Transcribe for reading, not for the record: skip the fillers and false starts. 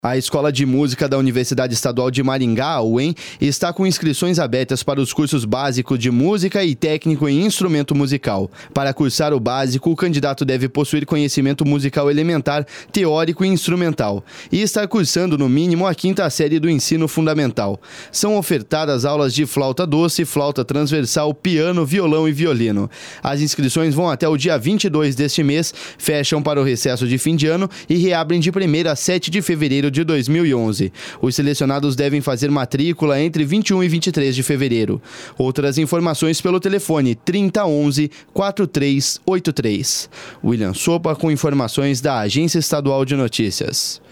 A Escola de Música da Universidade Estadual de Maringá, a UEM, está com inscrições abertas para os cursos básicos de música e técnico em instrumento musical. Para cursar o básico, o candidato deve possuir conhecimento musical elementar, teórico e instrumental, e estar cursando no mínimo a 5ª série do ensino fundamental. São ofertadas aulas de flauta doce, flauta transversal, piano, violão e violino. As inscrições vão até o dia 22 deste mês, fecham para o recesso de fim de ano e reabrem de 1º a 7 de fevereiro de 2011. Os selecionados devem fazer matrícula entre 21 e 23 de fevereiro. Outras informações pelo telefone 3011-4383. William Sopa com informações da Agência Estadual de Notícias.